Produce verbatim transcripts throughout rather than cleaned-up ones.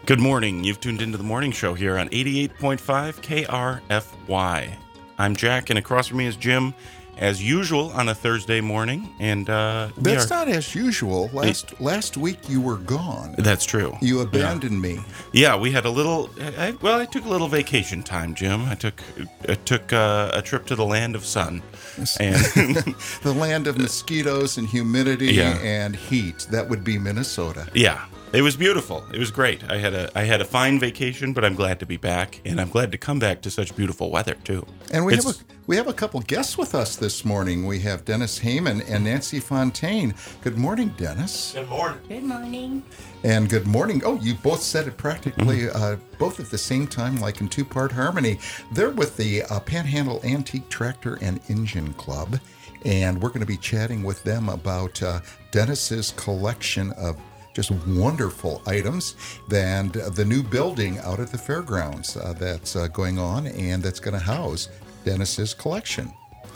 Good morning. You've tuned into the morning show here on eighty-eight point five K R F Y. I'm Jack, and across from me is Jim, as usual on a Thursday morning. And uh, we That's are... not as usual. Last it, last week you were gone. That's true. You abandoned yeah. me. Yeah, we had a little. I, well, I took a little vacation time, Jim. I took I took uh, a trip to the land of sun, and the land of mosquitoes and humidity yeah. and heat. That would be Minnesota. Yeah. It was beautiful. It was great. I had a I had a fine vacation, but I'm glad to be back, and I'm glad to come back to such beautiful weather too. And we it's, have a we have a couple guests with us this morning. We have Dennis Heyman and Nancy Fontaine. Good morning, Dennis. Good morning. Good morning. And good morning. Oh, you both said it practically mm-hmm. uh, both at the same time, like in two-part harmony. They're with the uh, Panhandle Antique Tractor and Engine Club, and we're going to be chatting with them about uh, Dennis's collection of just wonderful items, and the new building out at the fairgrounds uh, that's uh, going on, and that's going to house Dennis's collection.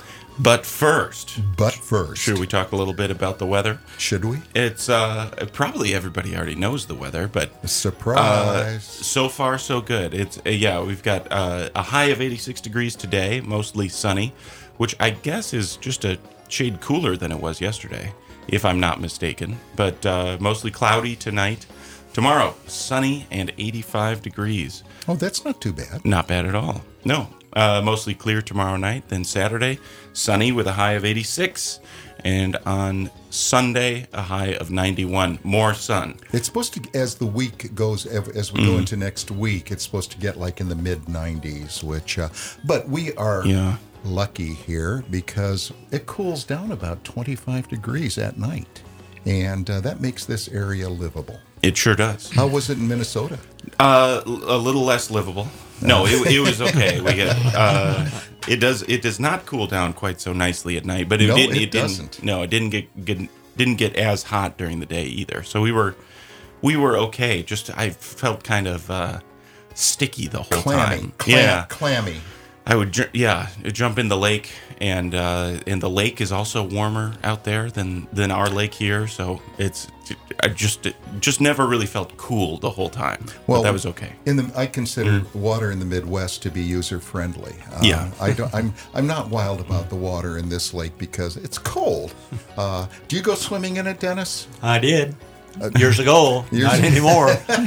But first, but first, should we talk a little bit about the weather? Should we? It's uh, probably everybody already knows the weather, but surprise. Uh, so far, so good. It's uh, yeah, we've got uh, a high of eighty-six degrees today, mostly sunny, which I guess is just a shade cooler than it was yesterday, if I'm not mistaken, but uh, mostly cloudy tonight. Tomorrow, sunny and eighty-five degrees. Oh, that's not too bad. Not bad at all. No, uh, mostly clear tomorrow night. Then Saturday, sunny with a high of eighty-six. And on Sunday, a high of ninety-one. More sun. It's supposed to, as the week goes, as we mm. go into next week, it's supposed to get like in the mid nineties, which, uh, but we are... Yeah. lucky here because it cools down about twenty-five degrees at night, and uh, that makes this area livable. It sure does. How was it in Minnesota? Uh, a little less livable. No, it, it was okay. We get uh, it does it does not cool down quite so nicely at night, but it no, didn't. It, it doesn't. Didn't, no, it didn't get, get didn't get as hot during the day either. So we were we were okay. Just I felt kind of uh, sticky the whole clammy, time. Clam, yeah, clammy. I would, ju- yeah, jump in the lake, and uh, and the lake is also warmer out there than, than our lake here. So it's, I just it just never really felt cool the whole time. Well, but that was okay. In the, I consider mm. water in the Midwest to be user friendly. Uh, yeah, I don't. I'm I'm not wild about the water in this lake because it's cold. Uh, do you go swimming in it, Dennis? I did. Uh, years ago, years not anymore.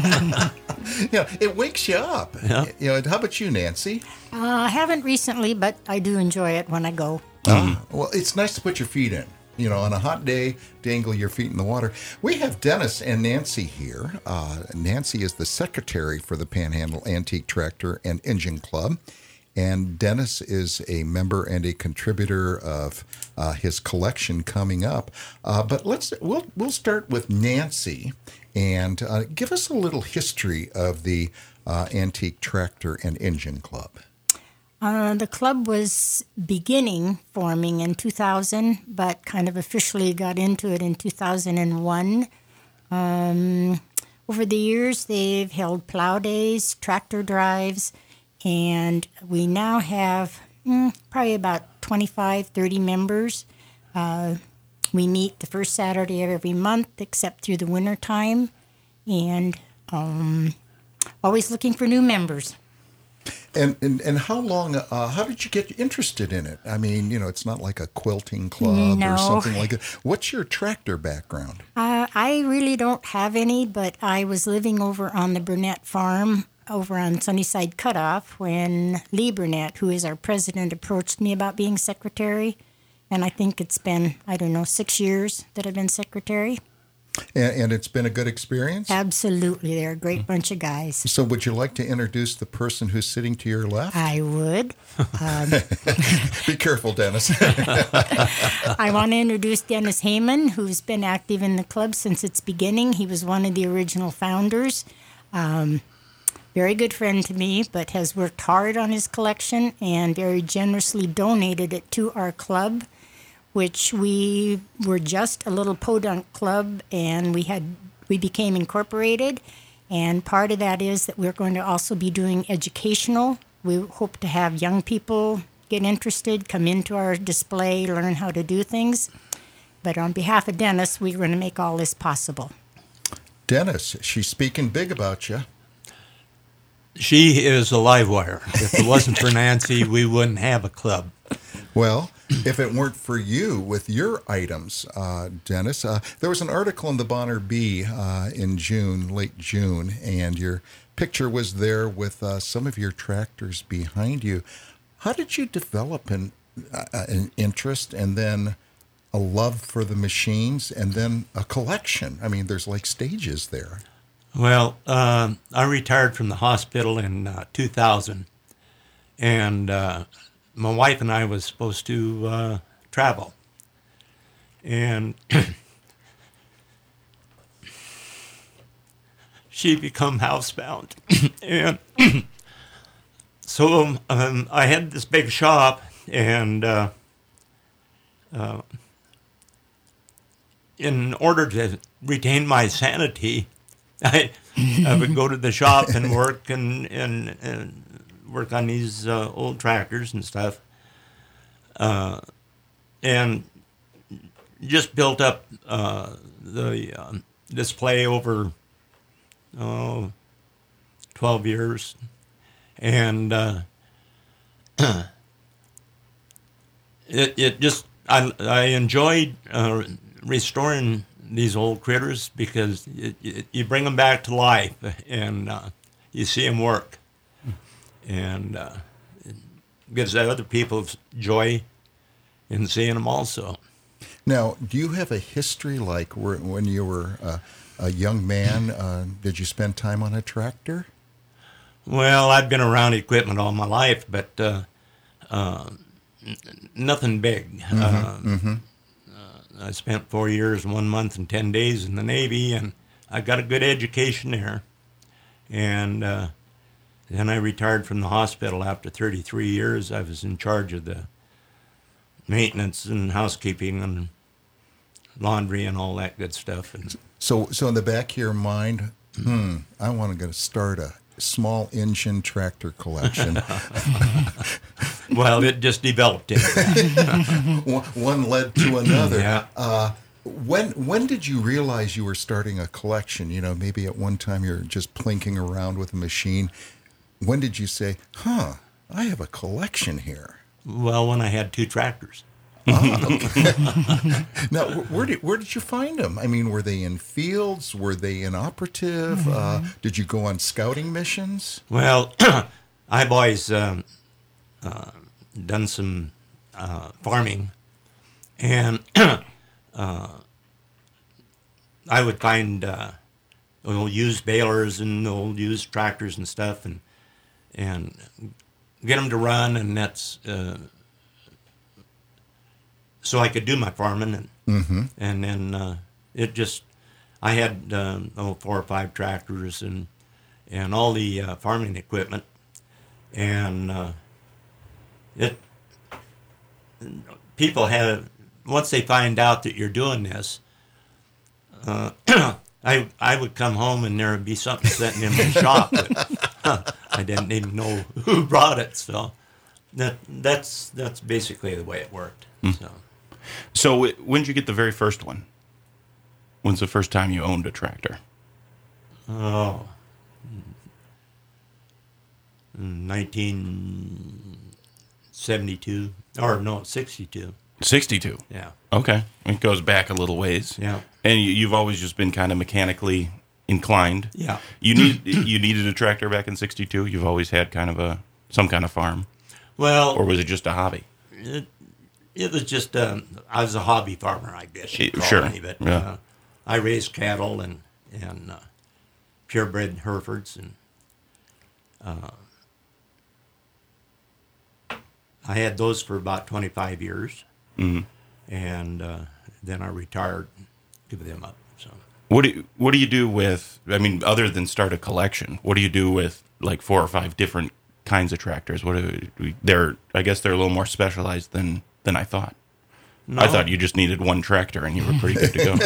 Yeah, it wakes you up. Yeah. You know, how about you, Nancy? Uh, I haven't recently, but I do enjoy it when I go. Uh, well, it's nice to put your feet in. You know, on a hot day, dangle your feet in the water. We have Dennis and Nancy here. Uh, Nancy is the secretary for the Panhandle Antique Tractor and Engine Club. And Dennis is a member and a contributor of uh, his collection coming up. Uh, but let's we'll we'll start with Nancy and uh, give us a little history of the uh, Antique Tractor and Engine Club. Uh, the club was beginning forming in two thousand, but kind of officially got into it in two thousand one. Um, over the years, they've held plow days, tractor drives. And we now have mm, probably about twenty-five, thirty members. Uh, we meet the first Saturday of every month, except through the winter time, and um, always looking for new members. And and, and how long, uh, how did you get interested in it? I mean, you know, it's not like a quilting club no. or something like that. What's your tractor background? Uh, I really don't have any, but I was living over on the Burnett farm over on Sunnyside Cutoff when Lee Burnett, who is our president, approached me about being secretary. And I think it's been, I don't know, six years that I've been secretary. And, and it's been a good experience? Absolutely. They're a great bunch of guys. So would you like to introduce the person who's sitting to your left? I would. Um, Be careful, Dennis. I want to introduce Dennis Heyman, who's been active in the club since its beginning. He was one of the original founders. Um, very good friend to me, but has worked hard on his collection and very generously donated it to our club, which we were just a little podunk club, and we had we became incorporated. And part of that is that we're going to also be doing educational. We hope to have young people get interested, come into our display, learn how to do things. But on behalf of Dennis, we're going to make all this possible. Dennis, she's speaking big about you. She is a live wire. If it wasn't for Nancy, we wouldn't have a club. Well, if it weren't for you with your items, uh, Dennis, uh, there was an article in the Bonner Bee uh, in June, late June, and your picture was there with uh, some of your tractors behind you. How did you develop an, uh, an interest and then a love for the machines and then a collection? I mean, there's like stages there. Well, um, I retired from the hospital in uh, two thousand, and uh, my wife and I was supposed to uh, travel, and she become housebound, and so um, I had this big shop, and uh, uh, in order to retain my sanity, I, I would go to the shop and work and, and, and work on these uh, old tractors and stuff, uh, and just built up uh, the um, display over oh, twelve years, and uh, it it just I I enjoyed uh, restoring these old critters because it, it, you bring them back to life and uh, you see them work, and uh, it gives other people joy in seeing them also. Now, do you have a history like where, when you were uh, a young man, uh, did you spend time on a tractor? Well, I've been around equipment all my life, but uh, uh, n- nothing big. Mm-hmm, uh, mm-hmm. I spent four years, one month, and ten days in the Navy, and I got a good education there. And uh, then I retired from the hospital after thirty-three years. I was in charge of the maintenance and housekeeping and laundry and all that good stuff. And So, so in the back of your mind, hmm, I want to go start a small engine tractor collection. well, it just developed into that. one, one led to another. Yeah. Uh, when when did you realize you were starting a collection? You know, maybe at one time you're just plinking around with a machine. When did you say, "Huh, I have a collection here"? Well, when I had two tractors. Ah, okay. Now, where did where did you find them? I mean, were they in fields? Were they inoperative? Mm-hmm. Uh, did you go on scouting missions? Well, I've always um, uh, done some uh, farming, and uh, I would find uh, old used balers and old used tractors and stuff, and and get them to run, and that's. Uh, So I could do my farming, and mm-hmm. and then uh, it just, I had um, oh, four or five tractors and and all the uh, farming equipment, and uh, it people have once they find out that you're doing this, uh, I I would come home and there would be something sitting in my shop that I didn't even know who brought it, so that that's that's basically the way it worked. Mm. So. So when did you get the very first one? When's the first time you owned a tractor? Oh, nineteen seventy-two, or no, sixty-two. sixty-two? Yeah. Okay. It goes back a little ways. Yeah. And you, you've always just been kind of mechanically inclined. Yeah. You need you needed a tractor back in sixty-two? You've always had kind of a, some kind of farm? Well. Or was it just a hobby? It, It was just, um, I was a hobby farmer, I guess you'd call sure. me. But, yeah. uh, I raised cattle and, and uh, purebred Herefords. And uh, I had those for about twenty-five years. Mm-hmm. And uh, then I retired, give them up. So What do you, what do you do with, I mean, other than start a collection, what do you do with like four or five different kinds of tractors? What do, they're, I guess they're a little more specialized than than I thought. No. I thought you just needed one tractor and you were pretty good to go.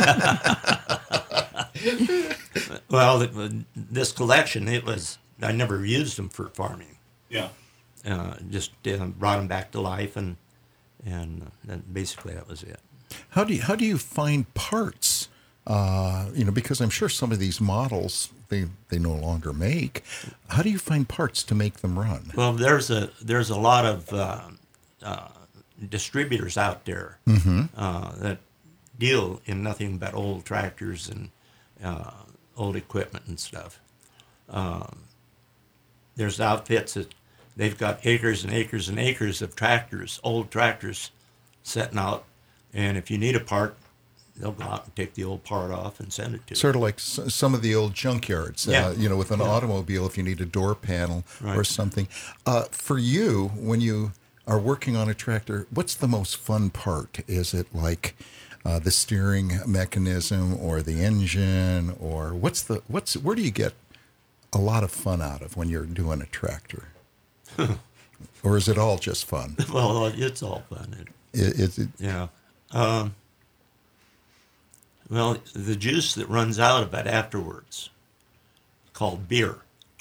Well, this collection, it was, I never used them for farming. Yeah. Uh, just uh, brought them back to life, and and uh, basically that was it. How do you, how do you find parts Uh, you know, because I'm sure some of these models they they no longer make. How do you find parts to make them run? Well, there's a there's a lot of uh, uh, distributors out there uh, that deal in nothing but old tractors and uh, old equipment and stuff. Um, there's outfits that they've got acres and acres and acres of tractors, old tractors, setting out, and if you need a part, they'll go out and take the old part off and send it to you. Sort of like s- some of the old junkyards, Yeah. uh, you know, with an Yeah. automobile, if you need a door panel or Right. something. Uh, for you, when you are working on a tractor, what's the most fun part? Is it like uh, the steering mechanism or the engine, or what's the what's where do you get a lot of fun out of when you're doing a tractor? Or is it all just fun? Well, it's all fun. It, I- Is it, yeah. Um, well, the juice that runs out of it afterwards, called beer.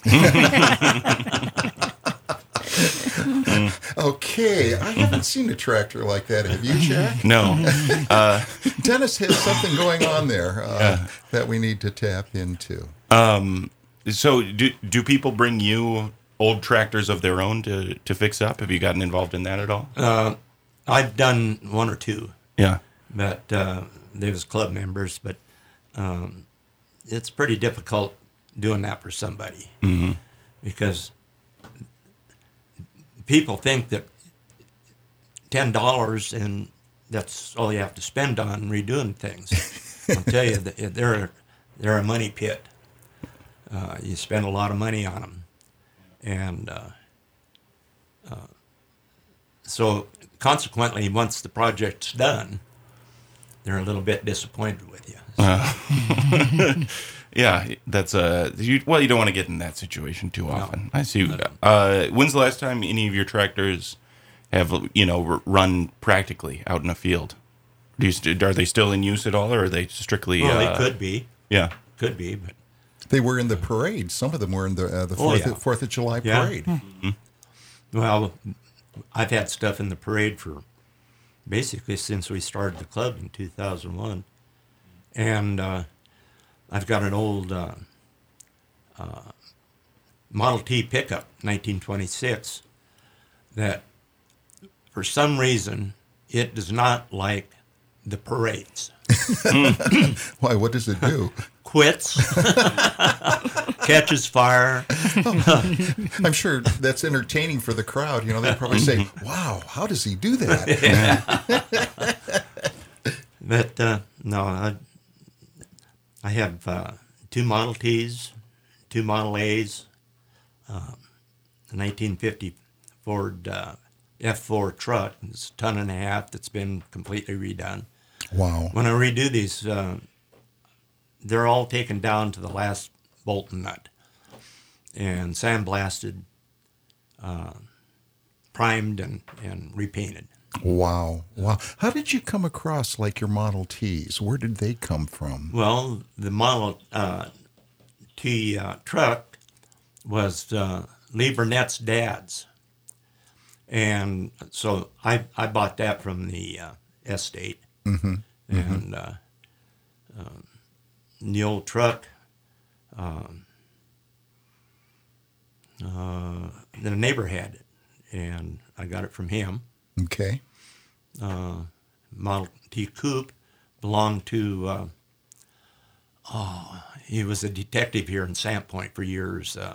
okay, I haven't seen a tractor like that. Have you, Jack? No. Uh, Dennis has something going on there uh, that we need to tap into. so do do people bring you old tractors of their own to, to fix up? Have you gotten involved in that at all? Uh, I've done one or two, Yeah. but uh, they was club members. But um, it's pretty difficult doing that for somebody because people think that ten dollars and that's all you have to spend on redoing things. I'll tell you, that they're they're a money pit. Uh, you spend a lot of money on them, and uh, uh, so consequently, once the project's done, they're a little bit disappointed with you. Yeah, that's a you, well. You don't want to get in that situation too often. I see. Uh, when's the last time any of your tractors have you know r- run practically out in a field? Do you st- are they still in use at all, or are they strictly? Well, uh, they could be, Yeah. could be, but They were in the parade. Some of them were in the uh, the Oh, Fourth yeah. Fourth of July Yeah. parade. well, I've had stuff in the parade for basically since we started the club in two thousand one, and uh, I've got an old uh, uh, Model T pickup, nineteen twenty-six, that for some reason it does not like the parades. Why? What does it do? Quits, catches fire. I'm sure that's entertaining for the crowd. You know, they probably say, "Wow, how does he do that?" But uh, no, I, I have uh, two Model Ts, two Model As, um, a nineteen fifty Ford uh, F four truck. It's a ton and a half that's been completely redone. Wow. When I redo these, uh, they're all taken down to the last bolt and nut and sandblasted, uh, primed, and, and repainted. Wow. Wow. How did you come across like your Model Ts? Where did they come from? Well, the Model uh, T uh, truck was uh, Lee Burnett's dad's. And so I, I bought that from the uh, estate. Mm-hmm. And uh, um, the old truck, um, uh, the neighbor had it, and I got it from him. Okay. Uh, Model T Coupe belonged to, uh, oh, he was a detective here in Sandpoint for years. Uh,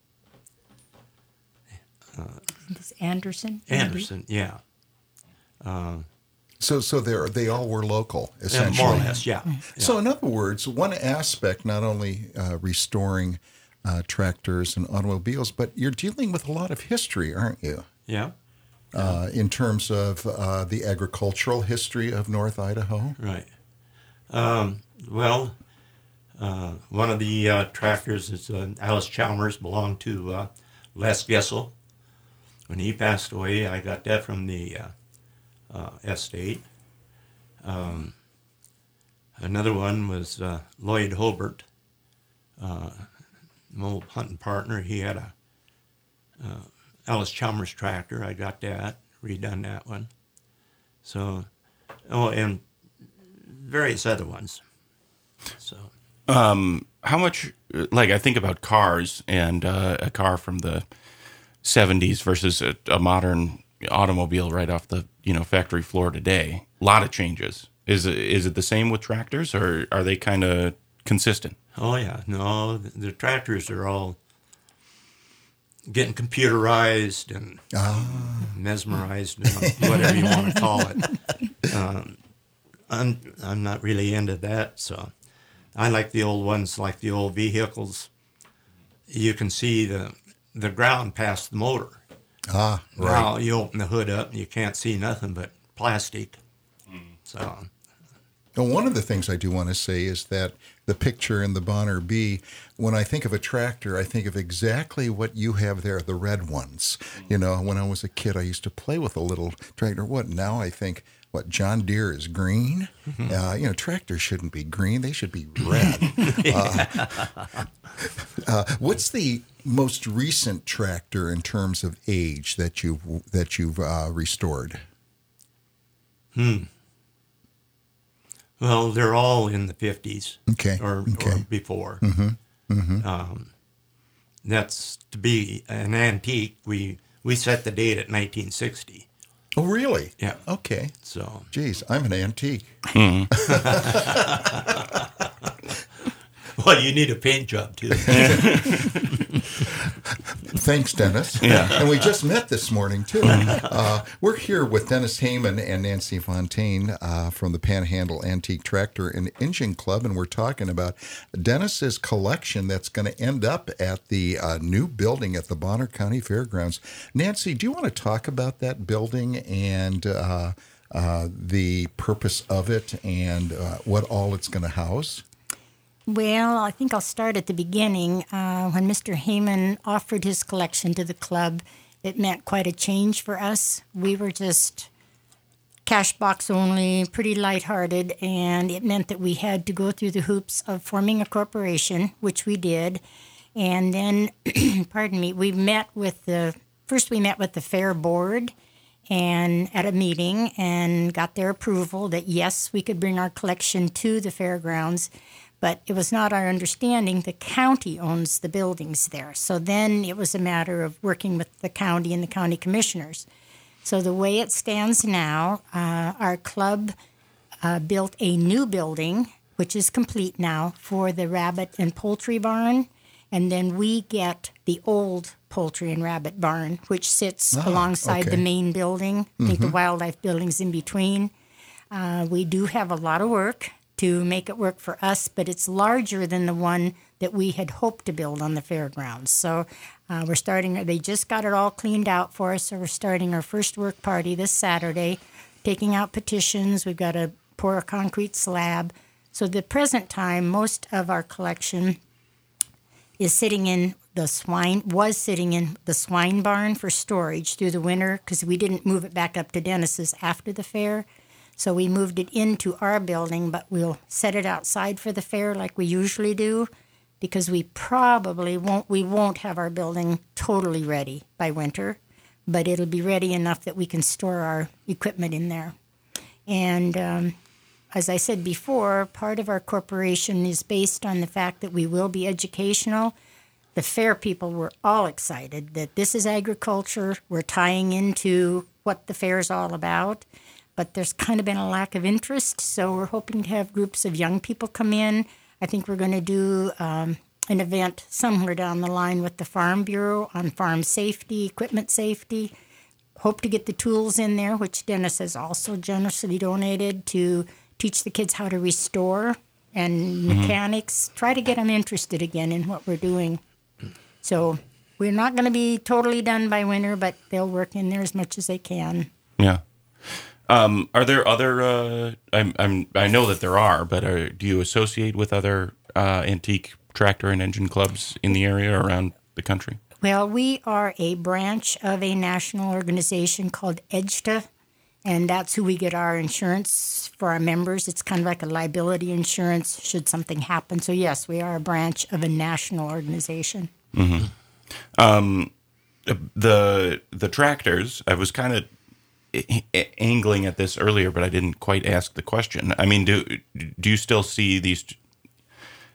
This Anderson? maybe? Anderson, yeah. Uh, So, so they they all were local, yeah, essentially. more or less, yeah. yeah. So, in other words, one aspect, not only uh, restoring uh, tractors and automobiles, but you're dealing with a lot of history, aren't you? yeah, Uh, in terms of uh, the agricultural history of North Idaho. right. Um, well, uh, one of the uh, tractors is uh, Alice Chalmers, belonged to uh, Les Gessel. When he passed away, I got that from the uh, uh, estate. Um, another one was uh, Lloyd Hobart, uh, my old hunting partner. He had a uh, Alice Chalmers tractor. I got that, redone that one. So, oh, and various other ones. So, How much, like, I think about cars and uh, a car from the seventies versus a, a modern automobile right off the, you know, factory floor today. A lot of changes. Is it, is it the same with tractors, or are they kind of consistent? oh yeah, no, the, the tractors are all getting computerized and mesmerized, and whatever you want to call it. Um, I'm I'm not really into that, so I like the old ones, like the old vehicles. You can see the the ground past the motor. Ah, right. Now you open the hood up and you can't see nothing but plastic. So Now, one of the things I do want to say is that the picture in the Bonner B, when I think of a tractor, I think of exactly what you have there, the red ones. You know, when I was a kid, I used to play with a little tractor. What, now I think, what, John Deere is green? Uh, you know, tractors shouldn't be green. They should be red. uh, uh, what's the most recent tractor in terms of age that you've, that you've uh, restored? Hmm. Well, they're all in the fifties. Okay. Or, okay. or before. Mm-hmm. Mm-hmm. Um, that's to be an antique. We we set the date at nineteen sixty. Oh, really? Yeah. Okay. So. Geez, I'm an antique. Well, you need a paint job too. Thanks, Dennis. Yeah. And we just met this morning, too. Uh, we're here with Dennis Heyman and Nancy Fontaine uh, from the Panhandle Antique Tractor and Engine Club, and we're talking about Dennis's collection that's going to end up at the uh, new building at the Bonner County Fairgrounds. Nancy, do you want to talk about that building and uh, uh, the purpose of it and uh, what all it's going to house? Well, I think I'll start at the beginning. Uh, when Mister Heyman offered his collection to the club, it meant quite a change for us. We were just cash box only, pretty lighthearted, and it meant that we had to go through the hoops of forming a corporation, which we did. And then, pardon me, we met with the, first we met with the fair board and at a meeting and got their approval that yes, we could bring our collection to the fairgrounds. But it was not our understanding the county owns the buildings there. So then it was a matter of working with the county and the county commissioners. So the way it stands now, uh, our club uh, built a new building, which is complete now, for the rabbit and poultry barn. And then we get the old poultry and rabbit barn, which sits Oh, alongside okay. the main building. I think the wildlife building's in between. Uh, we do have a lot of work to make it work for us, but it's larger than the one that we had hoped to build on the fairgrounds. So uh, we're starting, they just got it all cleaned out for us, so we're starting our first work party this Saturday, taking out petitions. We've got to pour a concrete slab. So the present time, most of our collection is sitting in the swine, was sitting in the swine barn for storage through the winter because we didn't move it back up to Dennis's after the fair. So we moved it into our building, but we'll set it outside for the fair like we usually do because we probably won't, we won't have our building totally ready by winter, but it'll be ready enough that we can store our equipment in there. And um, as I said before, part of our corporation is based on the fact that we will be educational. The fair people were all excited that this is agriculture. We're tying into what the fair is all about. But there's kind of been a lack of interest, so we're hoping to have groups of young people come in. I think we're going to do um, an event somewhere down the line with the Farm Bureau on farm safety, equipment safety. Hope to get the tools in there, which Dennis has also generously donated to teach the kids how to restore and mechanics, try to get them interested again in what we're doing. So we're not going to be totally done by winter, but they'll work in there as much as they can. Yeah. Um, are there other? Uh, I'm, I'm. I know that there are, but are, do you associate with other uh, antique tractor and engine clubs in the area or around the country? Well, we are a branch of a national organization called E J T A, and that's who we get our insurance for our members. It's kind of like a liability insurance should something happen. So yes, we are a branch of a national organization. Mm-hmm. Um, the the tractors. I was kind of angling at this earlier, but I didn't quite ask the question. I mean, do do you still see these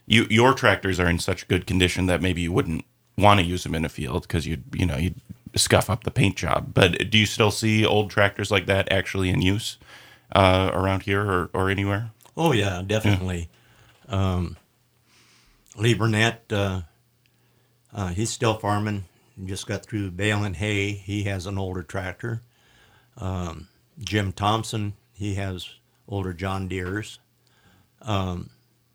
you your tractors are in such good condition that maybe you wouldn't want to use them in a field because you'd you know you'd scuff up the paint job. But do you still see old tractors like that actually in use uh, around here or, or anywhere? Oh yeah, definitely. Yeah. Um, Lee Burnett, uh, uh, he's still farming. He just got through baling hay. He has an older tractor. Um, Jim Thompson, he has older John Deeres. Um,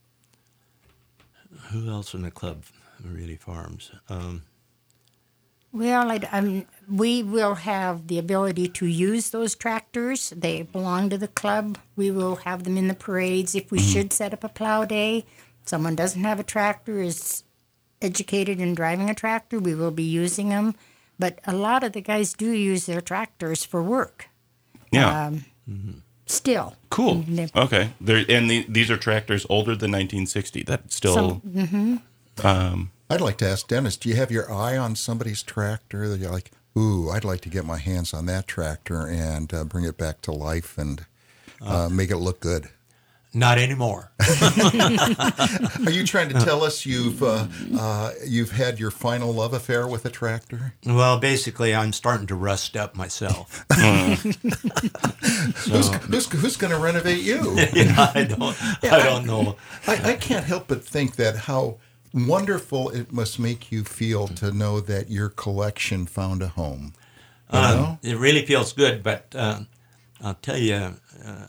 who else in the club really farms? Um, Well, I, um, we will have the ability to use those tractors. They belong to the club. We will have them in the parades. If we mm-hmm. should set up a plow day, someone doesn't have a tractor, is educated in driving a tractor, we will be using them. But a lot of the guys do use their tractors for work. Yeah. Um, mm-hmm. Still. Cool. Okay. They're, and the, these are tractors older than nineteen sixty. That still... Some, mm-hmm. um, I'd like to ask Dennis, do you have your eye on somebody's tractor that you're like, ooh, I'd like to get my hands on that tractor and uh, bring it back to life and uh, make it look good? Not anymore. Are you trying to tell us you've uh, uh, you've had your final love affair with a tractor? Well, basically, I'm starting to rust up myself. so, who's who's, who's going to renovate you? yeah, I don't. Yeah, I don't know. I, I can't help but think that how wonderful it must make you feel to know that your collection found a home. You uh, know? It really feels good, but uh, I'll tell you. Uh,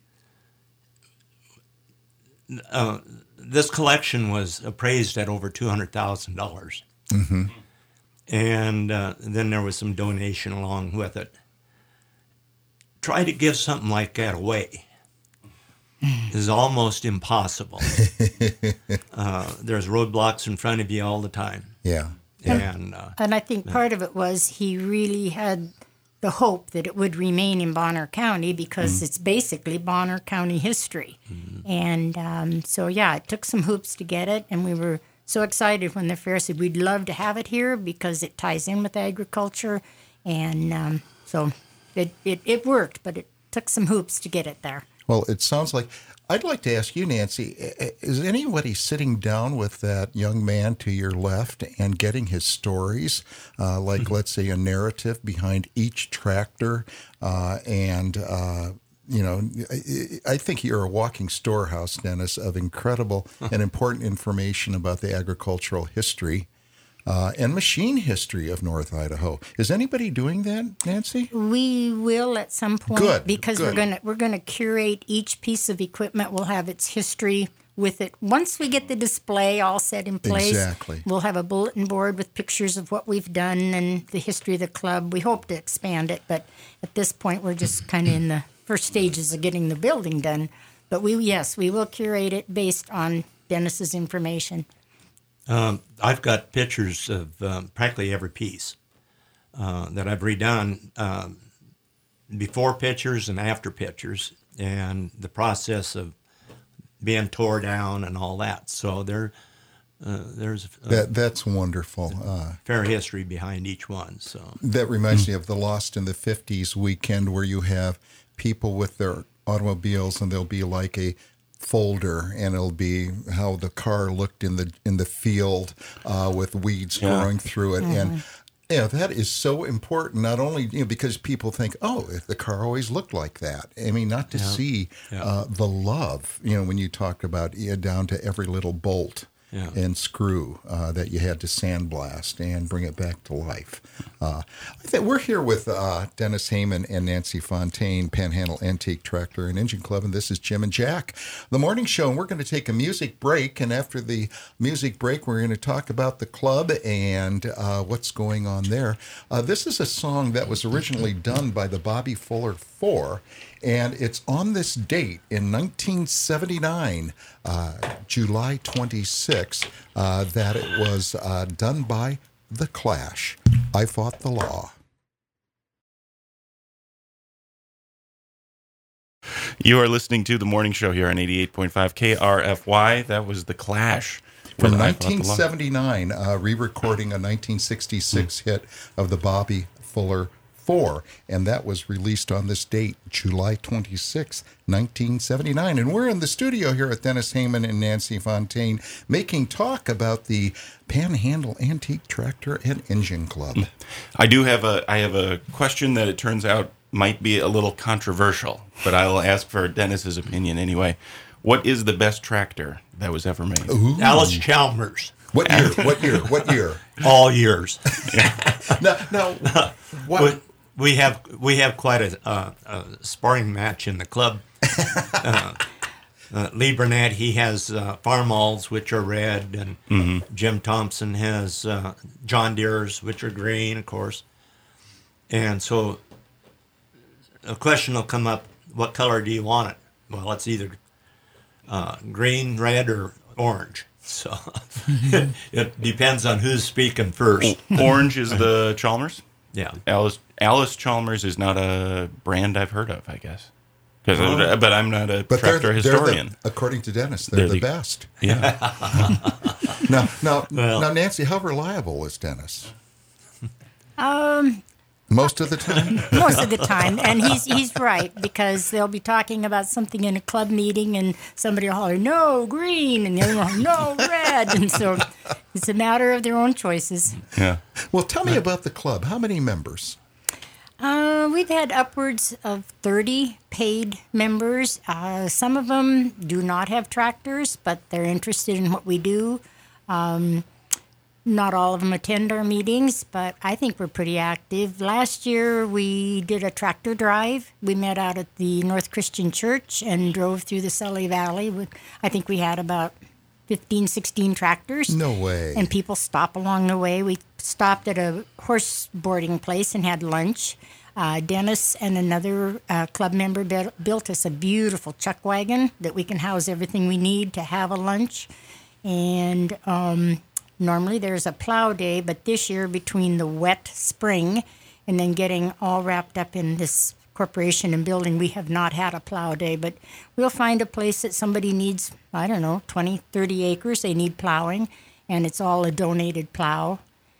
Uh, this collection was appraised at over two hundred thousand dollars. Mm-hmm. And uh, then there was some donation along with it. Try to give something like that away is almost impossible. uh, there's roadblocks in front of you all the time. Yeah. And, uh, and I think part of it was he really had the hope that it would remain in Bonner County because mm. it's basically Bonner County history. Mm. And um, so, yeah, it took some hoops to get it, and we were so excited when the fair said we'd love to have it here because it ties in with agriculture. And um, so it, it, it worked, but it took some hoops to get it there. Well, it sounds like... I'd like to ask you, Nancy, is anybody sitting down with that young man to your left and getting his stories, uh, like, mm-hmm. let's say, a narrative behind each tractor? Uh, and, uh, you know, I think you're a walking storehouse, Dennis, of incredible and important information about the agricultural history Uh, and machine history of North Idaho. Is anybody doing that, Nancy? We will at some point. Good, because good. we're gonna we're gonna curate each piece of equipment. Will have its history with it. Once we get the display all set in place, exactly. We'll have a bulletin board with pictures of what we've done and the history of the club. We hope to expand it, but at this point, we're just kind of in the first stages of getting the building done. But we yes, we will curate it based on Dennis's information. Um, I've got pictures of um, practically every piece uh, that I've redone, um, before pictures and after pictures, and the process of being tore down and all that. So there, uh, there's a that that's wonderful. Uh, fair history behind each one. So that reminds me of the Lost in the fifties weekend, where you have people with their automobiles, and there'll be like a folder, and it'll be how the car looked in the in the field uh, with weeds yeah. growing through it, mm-hmm. and yeah, that is so important. Not only you know, because people think, oh, the car always looked like that. I mean, not to yeah. see yeah. Uh, the love. You know, when you talked about yeah, down to every little bolt. Yeah. and screw uh, that you had to sandblast and bring it back to life. Uh, I think we're here with uh, Dennis Heyman and Nancy Fontaine, Panhandle Antique Tractor and Engine Club, and this is Jim and Jack, the morning show. And we're going to take a music break, and after the music break, we're going to talk about the club and uh, what's going on there. Uh, this is a song that was originally done by the Bobby Fuller Four, and it's on this date in nineteen seventy-nine, uh, July twenty-sixth, uh, that it was uh, done by The Clash. I Fought the Law. You are listening to The Morning Show here on eighty-eight point five K R F Y. That was The Clash. From nineteen seventy-nine, uh, re-recording a nineteen sixty-six hit of the Bobby Fuller four, and that was released on this date, July twenty-sixth, nineteen seventy-nine. And we're in the studio here at Dennis Heyman and Nancy Fontaine making talk about the Panhandle Antique Tractor and Engine Club. I do have a I have a question that it turns out might be a little controversial, but I'll ask for Dennis's opinion anyway. What is the best tractor that was ever made? Ooh. Alice Chalmers. What year? What year? What year? All years. Now, now what? we, we have we have quite a, uh, a sparring match in the club. uh, uh, Lee Burnett, he has uh, Farmalls, which are red, and mm-hmm. Jim Thompson has uh, John Deere's, which are green, of course. And so a question will come up, what color do you want it? Well, it's either uh, green, red, or orange. So it depends on who's speaking first. Orange is the Chalmers? Yeah. Alice Alice Chalmers is not a brand I've heard of, I guess. Cause oh. But I'm not a but tractor they're, historian. They're the, according to Dennis, they're, they're the, the best. Yeah. now, now, well, now, Nancy, how reliable is Dennis? Um... Most of the time? Most of the time. And he's he's right, because they'll be talking about something in a club meeting and somebody will holler, no, green, and the other one, no, red. And so it's a matter of their own choices. Yeah. Well, tell me about the club. How many members? Uh, we've had upwards of thirty paid members. Uh, some of them do not have tractors, but they're interested in what we do. Um Not all of them attend our meetings, but I think we're pretty active. Last year, we did a tractor drive. We met out at the North Christian Church and drove through the Sully Valley. I think we had about fifteen, sixteen tractors. No way. And people stop along the way. We stopped at a horse boarding place and had lunch. Uh, Dennis and another uh, club member built, built us a beautiful chuck wagon that we can house everything we need to have a lunch. And... Um, Normally there's a plow day, but this year between the wet spring and then getting all wrapped up in this corporation and building, we have not had a plow day. But we'll find a place that somebody needs, I don't know, twenty, thirty acres. They need plowing, and it's all a donated plow.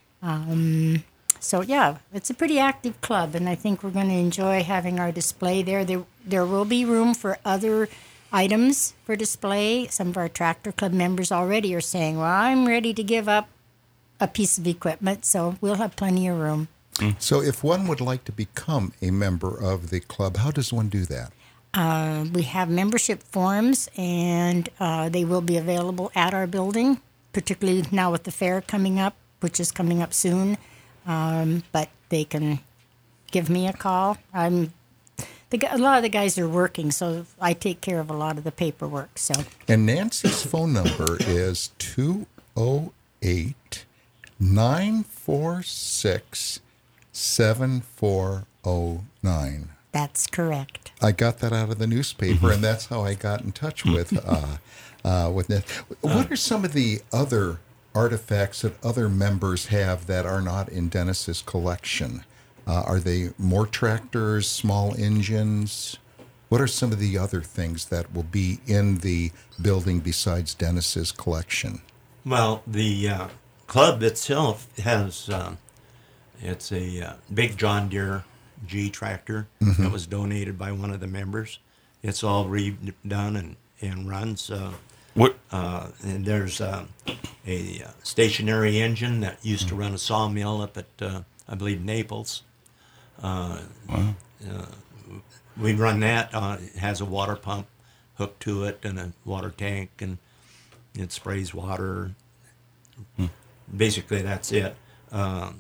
Um, so, yeah, it's a pretty active club, and I think we're going to enjoy having our display there. There, there will be room for other items for display. Some of our tractor club members already are saying, well, I'm ready to give up a piece of equipment, so we'll have plenty of room. Mm. So if one would like to become a member of the club, how does one do that? Uh, we have membership forms, and uh, they will be available at our building, particularly now with the fair coming up, which is coming up soon. Um, but they can give me a call. I'm The, a lot of the guys are working, so I take care of a lot of the paperwork. So, and Nancy's phone number is two oh eight, nine four six, seven four oh nine. That's correct. I got that out of the newspaper, and that's how I got in touch with uh, uh, with Nancy. What are some of the other artifacts that other members have that are not in Dennis's collection? Uh, are they more tractors, small engines? What are some of the other things that will be in the building besides Dennis's collection? Well, the uh, club itself has, um, it's a uh, big John Deere G tractor mm-hmm. that was donated by one of the members. It's all redone and, and runs. Uh, what? Uh, and there's uh, a uh, stationary engine that used mm-hmm. to run a sawmill up at, uh, I believe, Naples. Uh, wow. uh, we run that. Uh, it has a water pump hooked to it and a water tank, and it sprays water. Hmm. Basically, that's it. Um,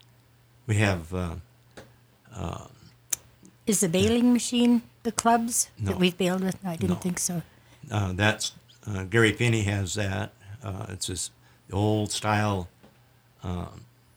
we have. Uh, uh, Is the baling machine the club's no. that we've baled with? I didn't no. think so. Uh, that's uh, Gary Finney has that. Uh, it's this old style. Um,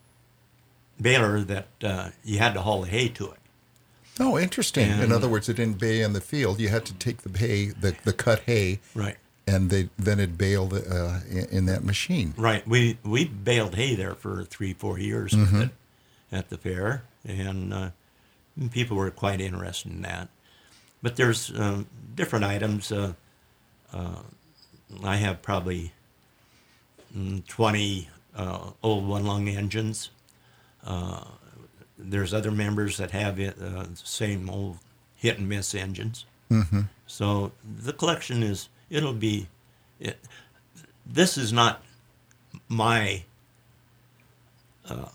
baler that uh, you had to haul the hay to it. Oh, interesting. And, in other words, it didn't bay in the field. You had to take the hay, the, the cut hay, right, and they then it baled uh, in, in that machine. Right. We we baled hay there for three, four years mm-hmm. with it at the fair, and uh, people were quite interested in that. But there's um, different items. Uh, uh, I have probably twenty uh, old one-lung engines. Uh, there's other members that have it, uh, the same old hit and miss engines. Mm-hmm. So the collection is, it'll be, it, this is not my uh,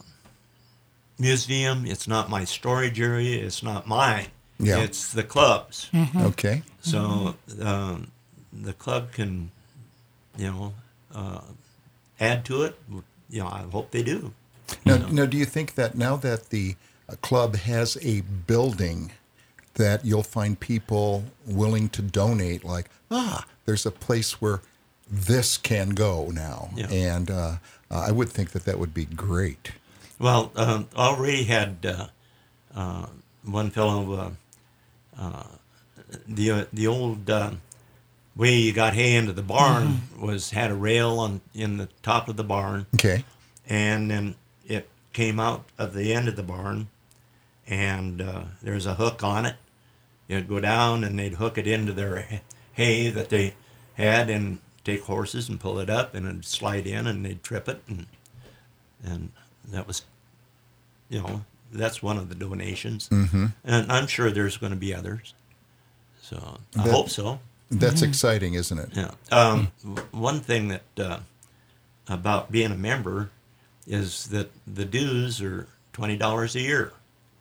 museum, it's not my storage area, it's not mine. Yeah. It's the club's. Okay. So um, the club can, you know, uh, add to it. You know, I hope they do. Now, You know? now, do you think that now that the uh, club has a building, that you'll find people willing to donate? Like, ah, there's a place where this can go now, Yeah. and uh, uh, I would think that that would be great. Well, um, already had uh, uh, one fellow. Uh, uh, the uh, the old uh, way you got hay into the barn was had a rail on in the top of the barn, Okay. and then it came out of the end of the barn, and uh, there's a hook on it. It'd go down, and they'd hook it into their hay that they had, and take horses and pull it up, and it'd slide in, and they'd trip it, and and that was, you know, that's one of the donations, Mm-hmm. and I'm sure there's going to be others. So I That- hope so. That's exciting, isn't it? Yeah. Um, w- one thing that uh, about being a member is that the dues are twenty dollars a year,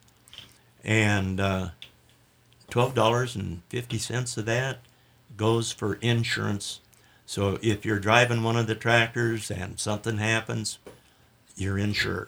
and uh, twelve dollars and fifty cents of that goes for insurance. So if you're driving one of the tractors and something happens, you're insured.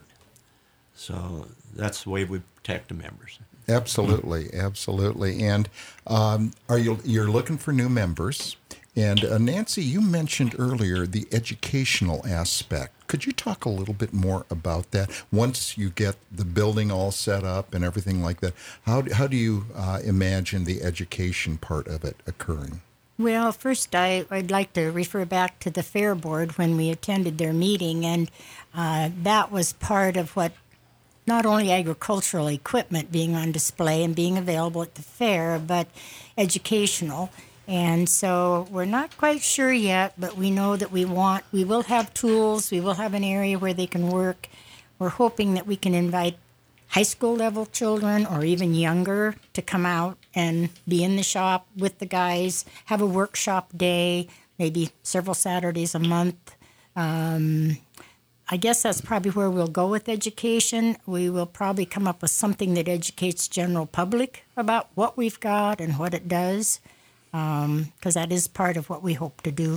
So that's the way we protect the members. Absolutely, absolutely. And um, are you you're looking for new members? And uh, Nancy, you mentioned earlier the educational aspect. Could you talk a little bit more about that? Once you get the building all set up and everything like that, how how do you uh, imagine the education part of it occurring? Well, first I, I'd like to refer back to the Fair Board when we attended their meeting, and uh, that was part of what, not only agricultural equipment being on display and being available at the fair, but educational. And so we're not quite sure yet, but we know that we want, we will have tools, we will have an area where they can work. We're hoping that we can invite high school level children or even younger to come out and be in the shop with the guys, have a workshop day, maybe several Saturdays a month. Um, I guess that's probably where we'll go with education. We will probably come up with something that educates general public about what we've got and what it does, because um, that is part of what we hope to do.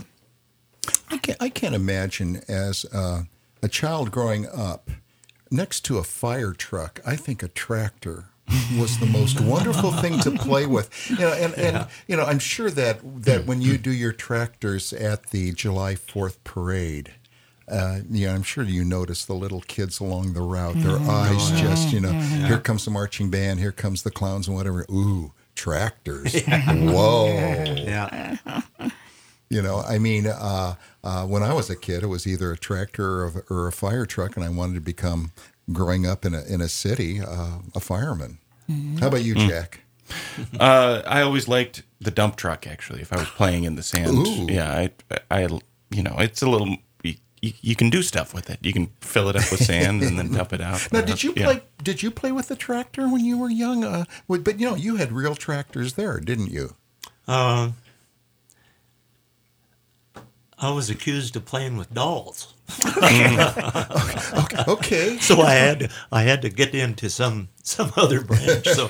I can't, I can't imagine as uh, a child growing up next to a fire truck, I think a tractor was the most wonderful thing to play with. You know, and, and Yeah. you know, I'm sure that that when you do your tractors at the July fourth parade, uh, you know, I'm sure you notice the little kids along the route, their eyes just, you know, here comes the marching band, here comes the clowns and whatever. Ooh, tractors. Whoa. Yeah. You know, I mean, uh, uh, when I was a kid, it was either a tractor or a, or a fire truck, and I wanted to become, growing up in a in a city, uh, a fireman. How about you, Jack? Uh, I always liked the dump truck. Actually, if I was playing in the sand, Ooh. yeah, I, I, you know, it's a little. You, you can do stuff with it. You can fill it up with sand and then dump it out. Now, did you Yeah. play? Did you play with the tractor when you were young? Uh, well, but you know, you had real tractors there, didn't you? Uh, I was accused of playing with dolls. Okay. So I had to, I had to get into some some other branch. So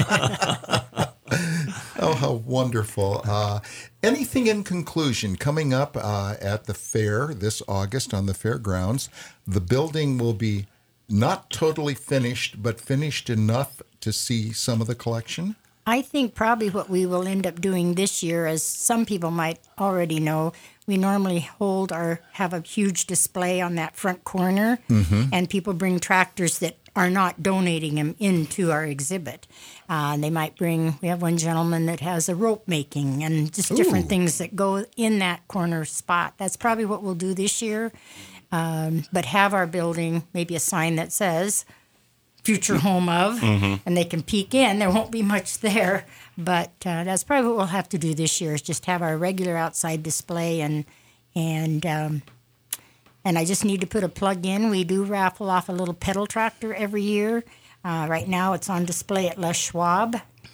Oh, how wonderful. Uh, anything in conclusion, coming up uh, at the fair this August on the fairgrounds, the building will be not totally finished, but finished enough to see some of the collection? I think probably what we will end up doing this year, as some people might already know, we normally hold or have a huge display on that front corner, and people bring tractors that are not donating them into our exhibit. Uh, they might bring, we have one gentleman that has a rope making and just different Ooh. things that go in that corner spot. That's probably what we'll do this year, um, but have our building, maybe a sign that says, future home of, and they can peek in. There won't be much there, but uh, that's probably what we'll have to do this year is just have our regular outside display, and and um, and I just need to put a plug in. We do raffle off a little pedal tractor every year. Uh, right now it's on display at Les Schwab.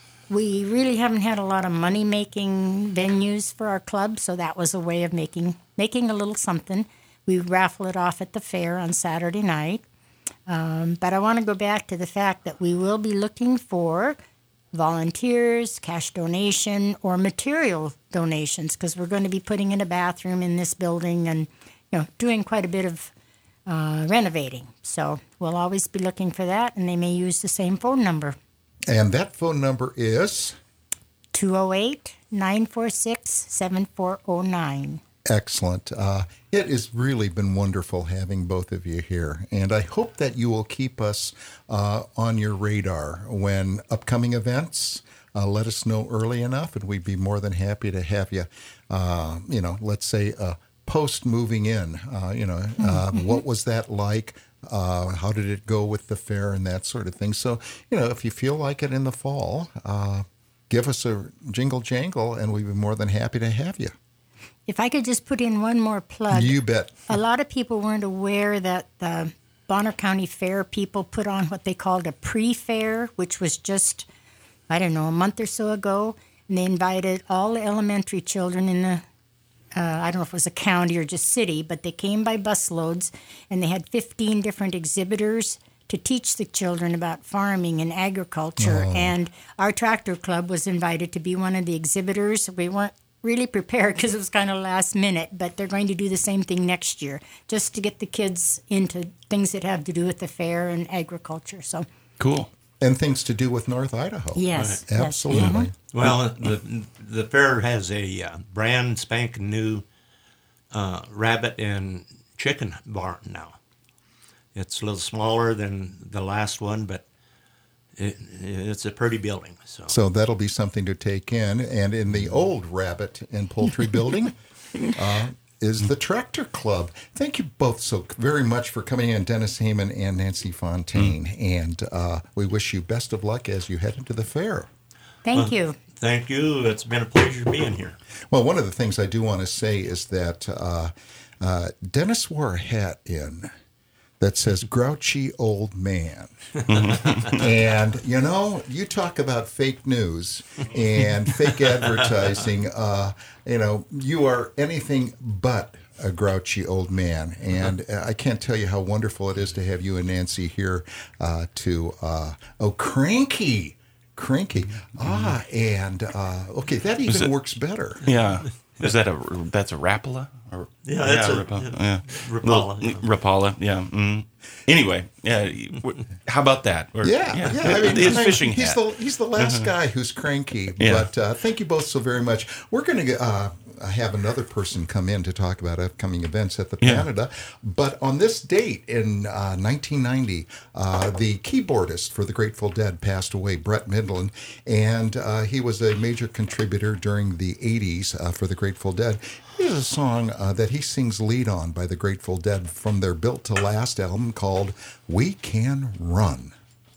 We really haven't had a lot of money-making venues for our club, so that was a way of making making a little something. We raffle it off at the fair on Saturday night. Um, but I want to go back to the fact that we will be looking for volunteers, cash donation, or material donations, because we're going to be putting in a bathroom in this building and, you know, doing quite a bit of uh, renovating. So we'll always be looking for that, and they may use the same phone number. And that phone number is? two oh eight, nine four six, seven four oh nine. Excellent. Uh, it has really been wonderful having both of you here, and I hope that you will keep us uh, on your radar when upcoming events. Uh, let us know early enough, and we'd be more than happy to have you. Uh, you know, let's say uh, post moving in. Uh, you know, uh, what was that like? Uh, how did it go with the fair and that sort of thing? So, you know, if you feel like it in the fall, uh, give us a jingle jangle, and we'd be more than happy to have you. If I could just put in one more plug. You bet. A lot of people weren't aware that the Bonner County Fair people put on what they called a pre-fair, which was just, I don't know, a month or so ago. And they invited all the elementary children in the, uh, I don't know if it was a county or just city, but they came by busloads, and they had fifteen different exhibitors to teach the children about farming and agriculture. Oh. And our tractor club was invited to be one of the exhibitors. We weren't really prepared because it was kind of last minute, but they're going to do the same thing next year, just to get the kids into things that have to do with the fair and agriculture. So cool. And things to do with North Idaho. Yes. Right. Absolutely. Yes. Mm-hmm. Well, the the fair has a uh, brand spanking new uh, rabbit and chicken barn now. It's a little smaller than the last one, but It, it's a pretty building. So. so that'll be something to take in. And in the old rabbit and poultry building uh, is the Tractor Club. Thank you both so very much for coming in, Dennis Heyman and Nancy Fontaine. Mm. And uh, we wish you best of luck as you head into the fair. Thank well, you. Thank you. It's been a pleasure being here. Well, one of the things I do want to say is that uh, uh, Dennis wore a hat in that says grouchy old man. And, you know, you talk about fake news and fake advertising. Uh, you know, you are anything but a grouchy old man. And I can't tell you how wonderful it is to have you and Nancy here uh, to, uh, oh, cranky. Cranky. Ah, and, uh, okay, that even it, works better. Yeah. Is that a, that's a Rapala? Or, yeah, that's yeah, a Rapala. Yeah. Rapala. Yeah. Rapala, yeah. Mm. Anyway, yeah. How about that? Or, yeah, yeah. yeah. I mean, his I mean, fishing he's hat. The, he's the last guy who's cranky. Yeah. But uh, thank you both so very much. We're going to uh, have another person come in to talk about upcoming events at the Canada. Yeah. But on this date in uh, nineteen ninety, uh, the keyboardist for the Grateful Dead passed away, Brett Midland, and uh, he was a major contributor during the eighties uh, for the Grateful Dead. Here's a song uh, that he sings lead on by the Grateful Dead from their Built to Last album called We Can Run.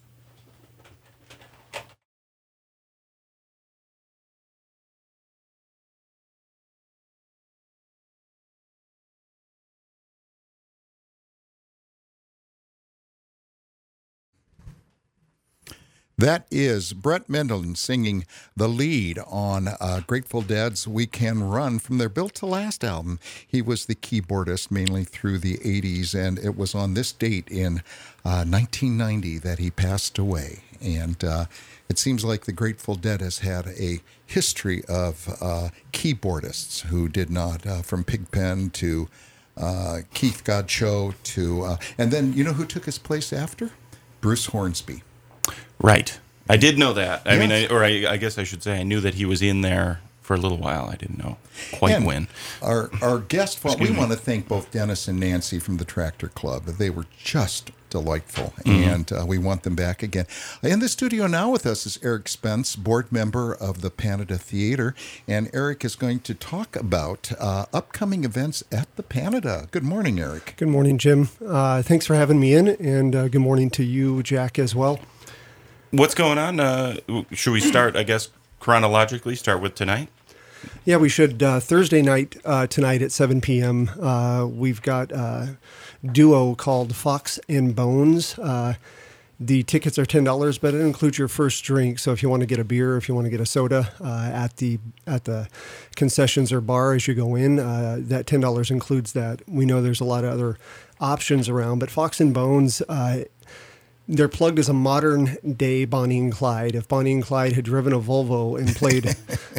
That is Brett Midland singing the lead on uh, Grateful Dead's We Can Run from their Built to Last album. He was the keyboardist mainly through the eighties, and it was on this date in uh, nineteen ninety that he passed away. And uh, it seems like the Grateful Dead has had a history of uh, keyboardists who did not, uh, from Pigpen to uh, Keith Godchaux to, uh, and then you know who took his place after? Bruce Hornsby. Right. I did know that. I yes. mean, I, or I, I guess I should say I knew that he was in there for a little while. I didn't know quite and when. Our our guest, we me. want to thank both Dennis and Nancy from the Tractor Club. They were just delightful, Mm-hmm. and uh, we want them back again. In the studio now with us is Eric Spence, board member of the Panada Theater, and Eric is going to talk about uh, upcoming events at the Panada. Good morning, Eric. Good morning, Jim. Uh, thanks for having me in, and uh, good morning to you, Jack, as well. What's going on? Uh, should we start, I guess, chronologically, start with tonight? Yeah, we should. Uh, Thursday night, uh, tonight at seven p.m., uh, we've got a duo called Fox and Bones. Uh, The tickets are ten dollars, but it includes your first drink. So if you want to get a beer, if you want to get a soda uh, at the at the concessions or bar as you go in, uh, that ten dollars includes that. We know there's a lot of other options around, but Fox and Bones, uh, they're plugged as a modern day Bonnie and Clyde. If Bonnie and Clyde had driven a Volvo and played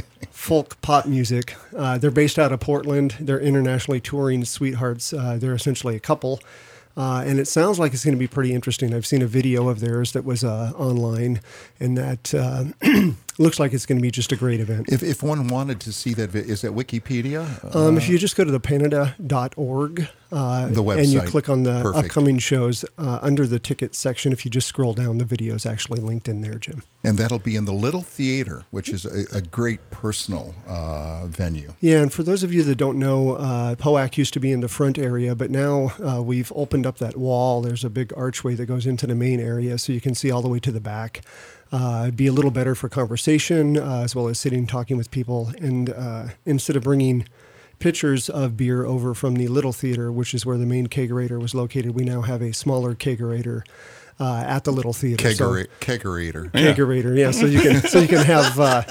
folk pop music, uh, they're based out of Portland. They're internationally touring sweethearts. Uh, they're essentially a couple. Uh, and it sounds like it's going to be pretty interesting. I've seen a video of theirs that was uh, online, and that uh, looks like it's going to be just a great event. If, if one wanted to see that, vi- is that Wikipedia? Um, Uh, if you just go to the Panada dot org uh, The and you website. click on the Perfect. upcoming shows uh, under the ticket section, if you just scroll down, the video is actually linked in there, Jim. and that'll be in the Little Theater, which is a, a great personal uh, venue. Yeah, and for those of you that don't know, uh, P O A C used to be in the front area, but now uh, we've opened up that wall. There's a big archway that goes into the main area, so you can see all the way to the back. Uh, it'd be a little better for conversation, uh, as well as sitting talking with people. And uh, instead of bringing pitchers of beer over from the Little Theater, which is where the main kegerator was located, we now have a smaller kegerator uh, at the Little Theater. So- Kegera- Kegerator. kegerator, yeah. So you can so you can have uh,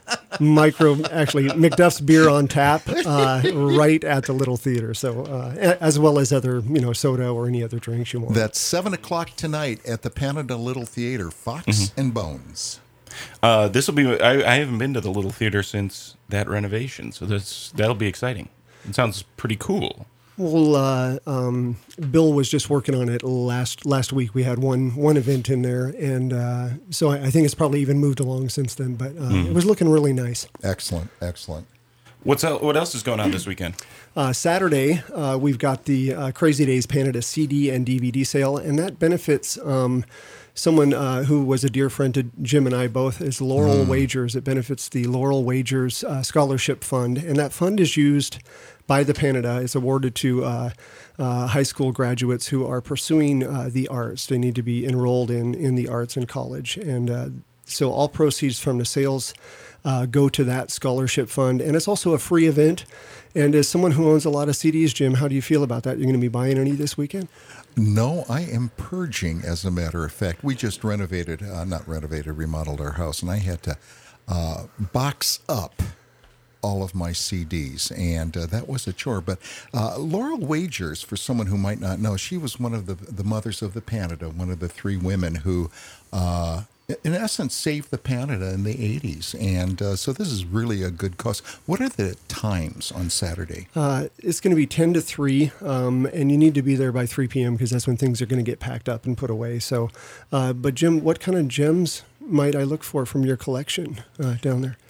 micro, actually McDuff's beer on tap uh, right at the Little Theater. So uh, a- as well as other, you know, soda or any other drinks you want. That's seven o'clock tonight at the Panada Little Theater, Fox Mm-hmm. and Bones. Uh, this will be. I, I haven't been to the Little Theater since that renovation, so that's that'll be exciting. It sounds pretty cool. Well, uh, um, Bill was just working on it last last week. We had one one event in there, and uh, so I, I think it's probably even moved along since then. But uh, it was looking really nice. Excellent, excellent. What's el- what else is going on this weekend? Uh, Saturday, uh, we've got the uh, Crazy Days Panada C D and D V D sale, and that benefits um, someone uh, who was a dear friend to Jim and I both, is Laurel Wagers. It benefits the Laurel Wagers uh, Scholarship Fund, and that fund is used by the Panada. It's awarded to uh, uh, high school graduates who are pursuing uh, the arts. They need to be enrolled in, in the arts in college, and uh, so all proceeds from the sales uh, go to that scholarship fund, and it's also a free event. And as someone who owns a lot of C Ds, Jim, how do you feel about that? You're going to be buying any this weekend? No, I am purging, as a matter of fact. We just renovated, uh, not renovated, remodeled our house, and I had to uh, box up all of my C Ds, and uh, that was a chore. But uh, Laurel Wagers, for someone who might not know, she was one of the, the mothers of the Panada, one of the three women who, uh, in essence, saved the Panada in the eighties. And uh, so this is really a good cause. What are the times on Saturday? Uh, it's going to be ten to three, um, and you need to be there by three p.m. because that's when things are going to get packed up and put away. So, uh, but Jim, what kind of gems might I look for from your collection uh, down there?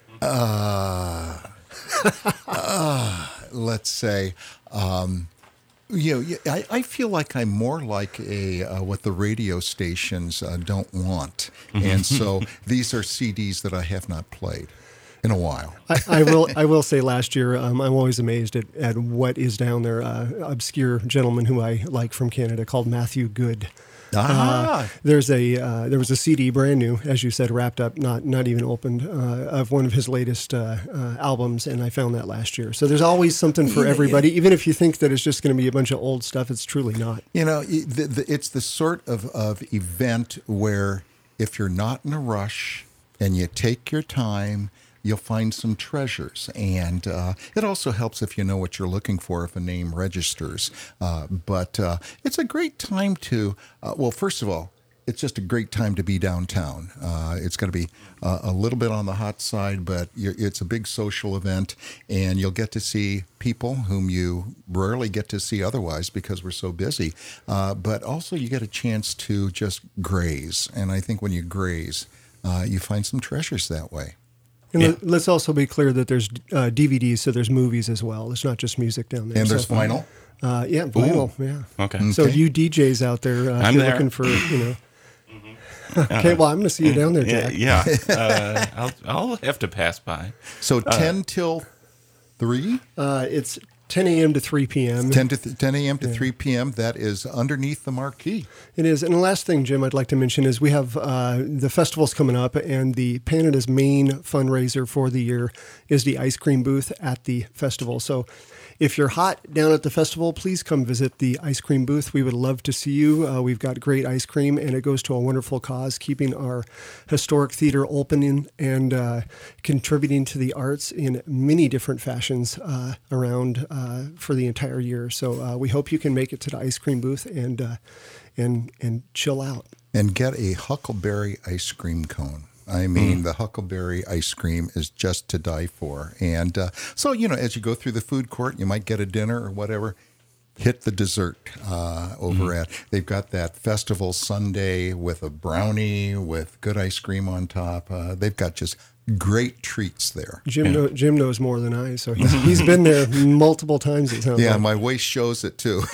Uh, uh, let's say, um, you know, yeah, I, I feel like I'm more like a uh, what the radio stations uh, don't want, and so these are C Ds that I have not played in a while. I, I will. I will say, last year, um, I'm always amazed at, at what is down there. Uh, obscure gentleman who I like from Canada called Matthew Good. Ah, Uh, there's a uh, there was a C D, brand new, as you said, wrapped up, not not even opened, uh, of one of his latest uh, uh, albums, and I found that last year. So there's always something for Yeah, everybody, even if you think that it's just going to be a bunch of old stuff. It's truly not. you know, the, the, it's the sort of, of event where if you're not in a rush and you take your time, you'll find some treasures. And uh, it also helps if you know what you're looking for, if a name registers. Uh, but uh, it's a great time to, uh, well, first of all, it's just a great time to be downtown. Uh, it's going to be uh, a little bit on the hot side, but you're, it's a big social event, and you'll get to see people whom you rarely get to see otherwise because we're so busy. Uh, but also you get a chance to just graze. And I think when you graze, uh, you find some treasures that way. And Yeah. let- let's also be clear that there's uh, D V Ds, so there's movies as well. It's not just music down there. And there's So, vinyl. Uh, yeah, vinyl. Yeah. Okay. So Okay. you D Js out there, uh, if I'm you're there. looking for, you know. Okay, well, I'm going to see you down there, Yeah, Jack. yeah. Uh, I'll I'll have to pass by. So ten till three? Uh, it's ten a.m. to three p.m. ten to th- ten a.m. to yeah. three p.m. That is underneath the marquee. It is. And the last thing, Jim, I'd like to mention is we have uh, the festivals coming up, and the Panada's main fundraiser for the year is the ice cream booth at the festival. So if you're hot down at the festival, please come visit the ice cream booth. We would love to see you. Uh, we've got great ice cream, and it goes to a wonderful cause, keeping our historic theater open and uh, contributing to the arts in many different fashions uh, around uh, for the entire year. So uh, we hope you can make it to the ice cream booth and uh, and and chill out. And get a Huckleberry ice cream cone. I mean, mm. the Huckleberry ice cream is just to die for. And uh, so, you know, as you go through the food court, you might get a dinner or whatever. Hit the dessert uh, over mm. at, they've got that festival sundae with a brownie with good ice cream on top. Uh, they've got just great treats there. Jim, yeah. know, Jim knows more than I, so he's, he's been there multiple times. It sounds yeah, like. My waist shows it too.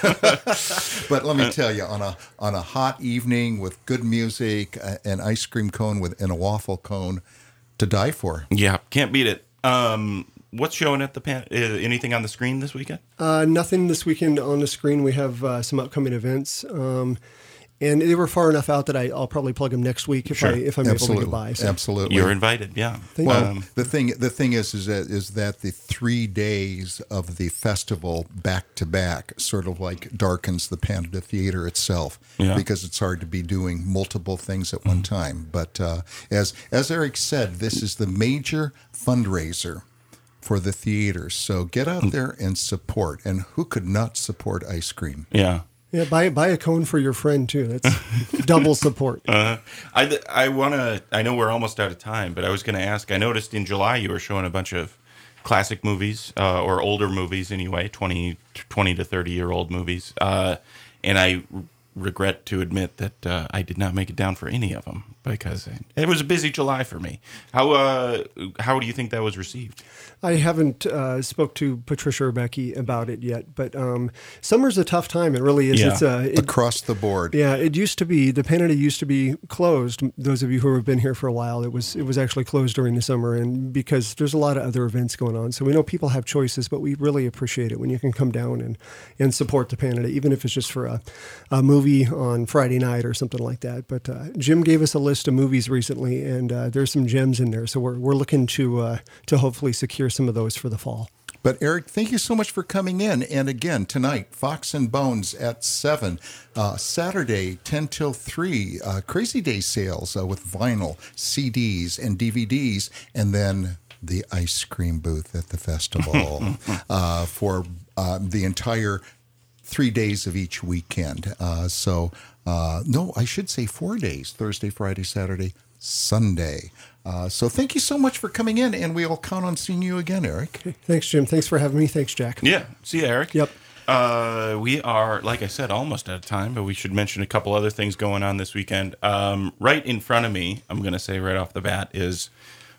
But let me tell you, on a on a hot evening with good music, uh, an ice cream cone with and a waffle cone, to die for. Yeah, can't beat it. Um, what's showing at the pan? Uh, anything on the screen this weekend? Uh, nothing this weekend on the screen. We have uh, some upcoming events. Um, And they were far enough out that I, I'll probably plug them next week if sure. I if I'm Absolutely. able to get by. So. Absolutely, you're invited. Yeah. Thank well, you. the thing the thing is is that is that the three days of the festival back to back sort of like darkens the Panada Theater itself yeah. because it's hard to be doing multiple things at one time. But uh, as as Eric said, this is the major fundraiser for the theaters. So get out there and support. And who could not support ice cream? Yeah. Yeah, buy buy a cone for your friend too. That's double support. Uh, I I want to. I know we're almost out of time, but I was going to ask. I noticed in July you were showing a bunch of classic movies uh, or older movies, anyway, twenty, twenty to thirty year old movies. Uh, and I r- regret to admit that uh, I did not make it down for any of them because it was a busy July for me. How uh, how do you think that was received? I haven't uh, spoke to Patricia or Becky about it yet, but um, summer's a tough time. It really is. Yeah. It's uh, it, Across the board. Yeah, it used to be the Panada used to be closed. Those of you who have been here for a while, it was it was actually closed during the summer, and because there's a lot of other events going on. So we know people have choices, but we really appreciate it when you can come down and, and support the Panada, even if it's just for a, a movie on Friday night or something like that. But uh, Jim gave us a list of movies recently, and uh, there's some gems in there. So we're we're looking to uh, to hopefully secure some of those for the fall. But Eric, thank you so much for coming in. And again, tonight, Fox and Bones at seven. Uh, Saturday, ten till three, uh, Crazy Day sales uh, with vinyl, C Ds, and D V Ds. And then the ice cream booth at the festival uh, for uh, the entire three days of each weekend. Uh, so, uh, no, I should say four days, Thursday, Friday, Saturday, Sunday. Uh, so thank you so much for coming in, and we'll count on seeing you again, Eric. Okay. Thanks, Jim. Thanks for having me. Thanks, Jack. Yeah. See you, Eric. Yep. Uh, we are, like I said, almost out of time, but we should mention a couple other things going on this weekend. Um, right in front of me, I'm going to say right off the bat, is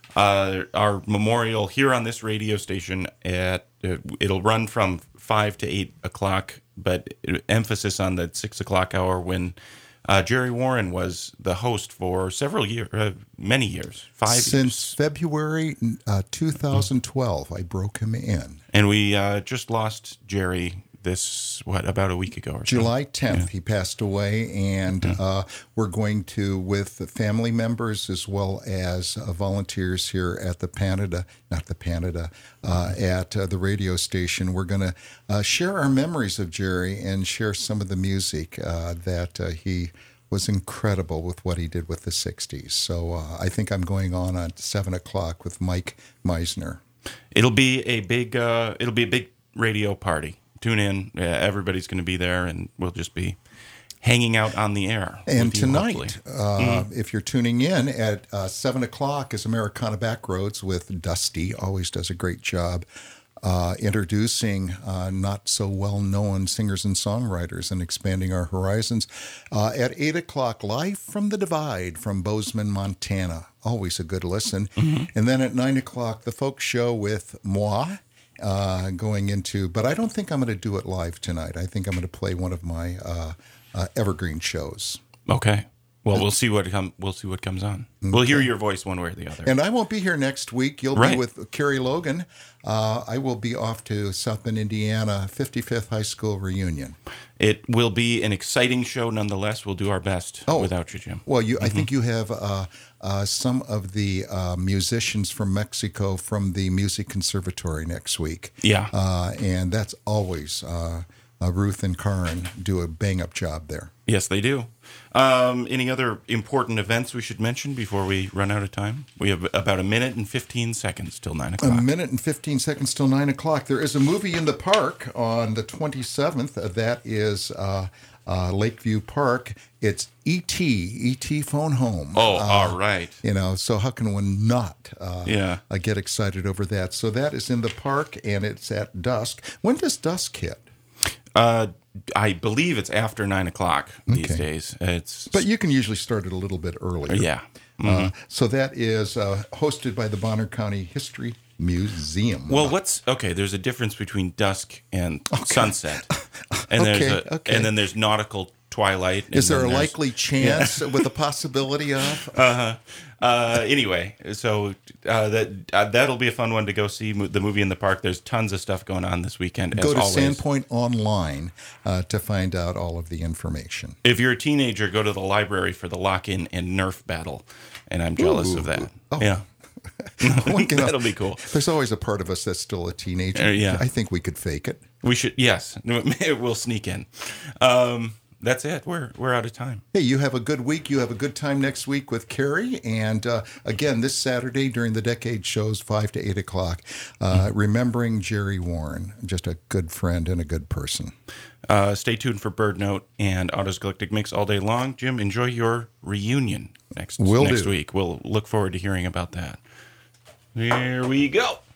uh, our memorial here on this radio station. At uh, it'll run from five to eight o'clock, but emphasis on the six o'clock hour when Uh, Jerry Warren was the host for several years, uh, many years, five Since years. February uh, two thousand twelve, I broke him in. And we uh, just lost Jerry this, what, about a week ago or so. July tenth, Yeah. he passed away, and Mm-hmm. uh, we're going to, with the family members as well as uh, volunteers here at the Panada, not the Panada, uh, at uh, the radio station, we're going to uh, share our memories of Jerry and share some of the music uh, that uh, he was incredible with what he did with the sixties. So uh, I think I'm going on at seven o'clock with Mike Meisner. It'll be a big, uh, it'll be a big radio party. Tune in. Uh, everybody's going to be there, and we'll just be hanging out on the air. And with you, tonight, uh, mm. if you're tuning in at uh, seven o'clock, is Americana Backroads with Dusty. Always does a great job uh, introducing uh, not so well-known singers and songwriters and expanding our horizons. Uh, at eight o'clock, live from the Divide from Bozeman, Montana. Always a good listen. Mm-hmm. And then at nine o'clock, the folk show with Moi. Uh, going into, but I don't think I'm going to do it live tonight. I think I'm going to play one of my uh, uh, evergreen shows. Okay. Well, we'll see what come. We'll see what comes on. We'll hear your voice one way or the other. And I won't be here next week. You'll Right. be with Carrie Logan. Uh, I will be off to South Bend, Indiana, fifty-fifth High School reunion. It will be an exciting show, nonetheless. We'll do our best Oh. without you, Jim. Well, you, I think you have uh, uh, some of the uh, musicians from Mexico from the Music Conservatory next week. Yeah. Uh, and that's always uh, uh, Ruth and Karen do a bang-up job there. Yes, they do. Um, any other important events we should mention before we run out of time? We have about a minute and fifteen seconds till nine A o'clock. minute and fifteen seconds till nine o'clock. There is a movie in the park on the twenty-seventh. Uh, that is uh, uh, Lakeview Park. It's E T E T Phone Home. Oh, Uh, all right. You know, so how can one not uh, Yeah. uh, get excited over that? So that is in the park, and it's at dusk. When does dusk hit? Uh, I believe it's after nine o'clock these Okay. days. It's But you can usually start it a little bit earlier. yeah. Uh, so that is uh, hosted by the Bonner County History Museum. Well, what's okay? There's a difference between dusk and sunset, and there's Okay, a, okay. and then there's nautical twilight. and is there then a there's- likely chance with a possibility of? Uh, anyway, so uh, that uh, that'll be a fun one to go see mo- the movie in the park. There's tons of stuff going on this weekend. Go as to always. Sandpoint Online uh, to find out all of the information. If you're a teenager, go to the library for the lock-in and Nerf battle, and I'm jealous of that. Oh. Yeah, Well, you know, that'll be cool. There's always a part of us that's still a teenager. Uh, yeah. I think we could fake it. We should. Yes, we'll sneak in. Um, that's it. We're we're out of time. Hey, you have a good week. You have a good time next week with Carrie. And uh, again, this Saturday during the Decade shows, five to eight o'clock, uh, remembering Jerry Warren, just a good friend and a good person. Uh, stay tuned for Bird Note and Auto's Galactic Mix all day long. Jim, enjoy your reunion next Will next do. week. We'll look forward to hearing about that. Here we go.